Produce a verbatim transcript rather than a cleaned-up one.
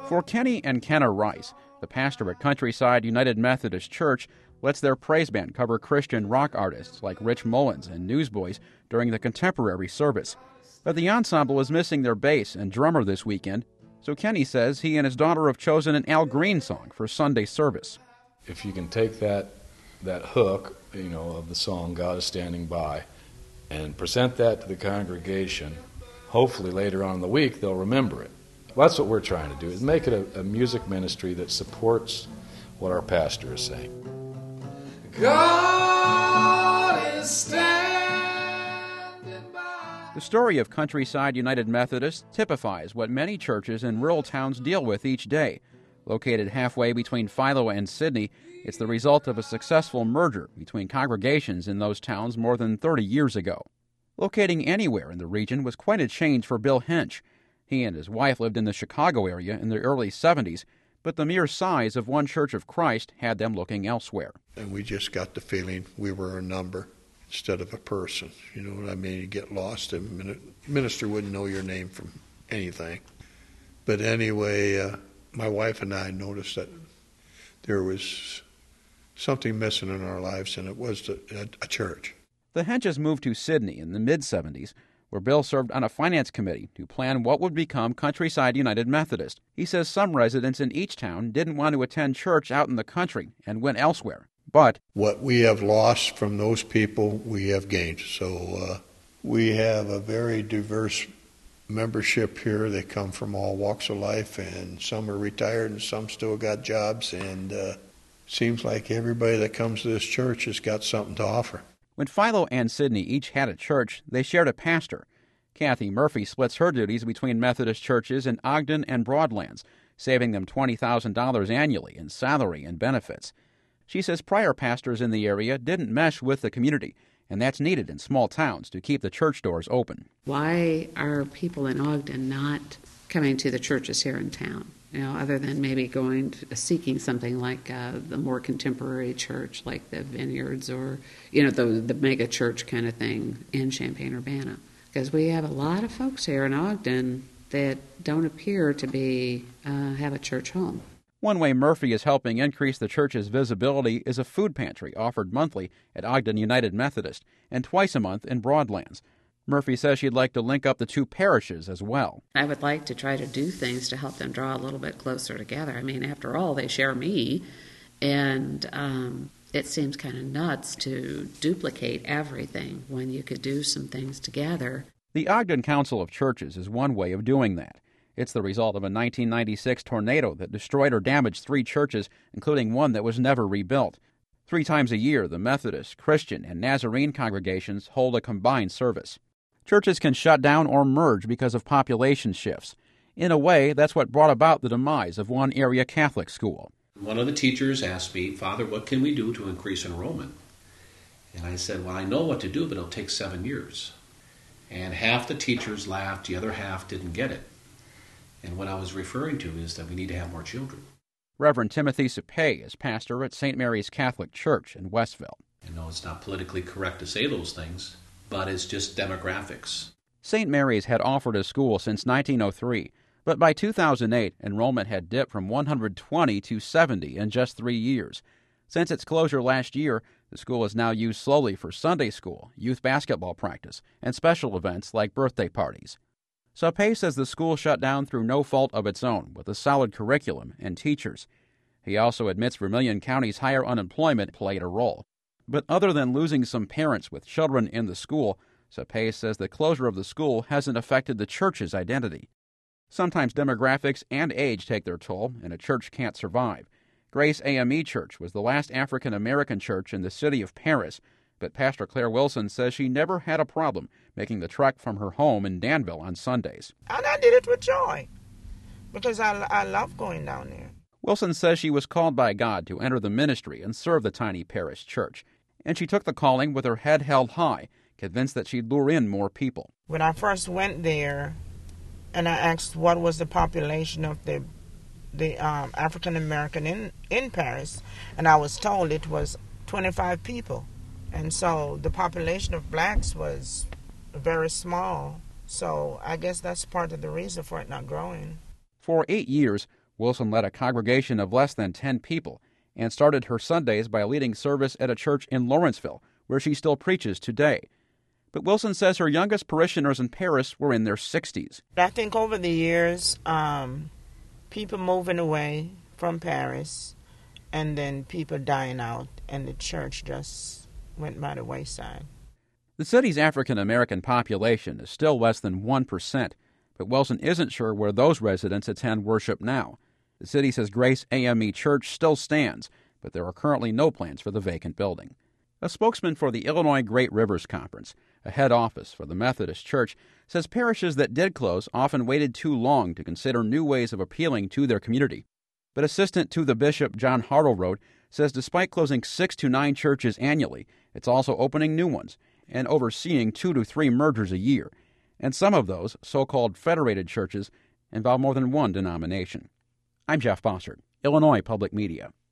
For Kenny and Kenna Rice, the pastor at Countryside United Methodist Church lets their praise band cover Christian rock artists like Rich Mullins and Newsboys during the contemporary service. But the ensemble is missing their bass and drummer this weekend, so Kenny says he and his daughter have chosen an Al Green song for Sunday service. If you can take that that hook, you know, of the song "God is Standing By," and present that to the congregation, hopefully later on in the week they'll remember it. Well, that's what we're trying to do, is make it a, a music ministry that supports what our pastor is saying. God is standing by. The story of Countryside United Methodist typifies what many churches in rural towns deal with each day. Located halfway between Philo and Sidney, it's the result of a successful merger between congregations in those towns more than thirty years ago. Locating anywhere in the region was quite a change for Bill Hench. He and his wife lived in the Chicago area in the early seventies, but the mere size of one Church of Christ had them looking elsewhere. And we just got the feeling we were a number instead of a person. You know what I mean? You get lost, and a minister wouldn't know your name from anything. But anyway, uh, my wife and I noticed that there was something missing in our lives, and it was a, a church. The Henches moved to Sidney in the mid-seventies, where Bill served on a finance committee to plan what would become Countryside United Methodist. He says some residents in each town didn't want to attend church out in the country and went elsewhere. But what we have lost from those people, we have gained. So uh, we have a very diverse membership here. They come from all walks of life, and some are retired and some still got jobs. And uh, seems like everybody that comes to this church has got something to offer. When Philo and Sidney each had a church, they shared a pastor. Kathy Murphy splits her duties between Methodist churches in Ogden and Broadlands, saving them twenty thousand dollars annually in salary and benefits. She says prior pastors in the area didn't mesh with the community, and that's needed in small towns to keep the church doors open. Why are people in Ogden not coming to the churches here in town? You know, other than maybe going to, seeking something like uh, the more contemporary church, like the Vineyards, or you know, the the mega church kind of thing in Champaign-Urbana, because we have a lot of folks here in Ogden that don't appear to be uh, have a church home. One way Murphy is helping increase the church's visibility is a food pantry offered monthly at Ogden United Methodist and twice a month in Broadlands. Murphy says she'd like to link up the two parishes as well. I would like to try to do things to help them draw a little bit closer together. I mean, after all, they share me, and um, it seems kind of nuts to duplicate everything when you could do some things together. The Ogden Council of Churches is one way of doing that. It's the result of a nineteen ninety-six tornado that destroyed or damaged three churches, including one that was never rebuilt. Three times a year, the Methodist, Christian, and Nazarene congregations hold a combined service. Churches can shut down or merge because of population shifts. In a way, that's what brought about the demise of one area Catholic school. One of the teachers asked me, "Father, what can we do to increase enrollment?" And I said, well, I know what to do, but it'll take seven years. And half the teachers laughed, the other half didn't get it. And what I was referring to is that we need to have more children. Reverend Timothy Sapay is pastor at Saint Mary's Catholic Church in Westville. I know it's not politically correct to say those things, but it's just demographics. Saint Mary's had offered a school since nineteen oh three, but by two thousand eight, enrollment had dipped from one hundred twenty to seventy in just three years. Since its closure last year, the school is now used solely for Sunday school, youth basketball practice, and special events like birthday parties. Sapay says the school shut down through no fault of its own, with a solid curriculum and teachers. He also admits Vermilion County's higher unemployment played a role. But other than losing some parents with children in the school, Sapay says the closure of the school hasn't affected the church's identity. Sometimes demographics and age take their toll, and a church can't survive. Grace A M E Church was the last African-American church in the city of Paris, but Pastor Claire Wilson says she never had a problem making the trek from her home in Danville on Sundays. And I did it with joy, because I, I love going down there. Wilson says she was called by God to enter the ministry and serve the tiny parish church, and she took the calling with her head held high, convinced that she'd lure in more people. When I first went there, and I asked what was the population of the the um, African American in, in Paris, and I was told it was twenty-five people. And so the population of blacks was very small. So I guess that's part of the reason for it not growing. For eight years, Wilson led a congregation of less than ten people and started her Sundays by leading service at a church in Lawrenceville, where she still preaches today. But Wilson says her youngest parishioners in Paris were in their sixties. I think over the years, um, people moving away from Paris and then people dying out, and the church just went by the wayside. The city's African-American population is still less than one percent, but Wilson isn't sure where those residents attend worship now. The city says Grace A M E Church still stands, but there are currently no plans for the vacant building. A spokesman for the Illinois Great Rivers Conference, a head office for the Methodist Church, says parishes that did close often waited too long to consider new ways of appealing to their community. But assistant to the bishop, John Hartleroad, says despite closing six to nine churches annually, it's also opening new ones and overseeing two to three mergers a year. And some of those, so-called federated churches, involve more than one denomination. I'm Jeff Bossert, Illinois Public Media.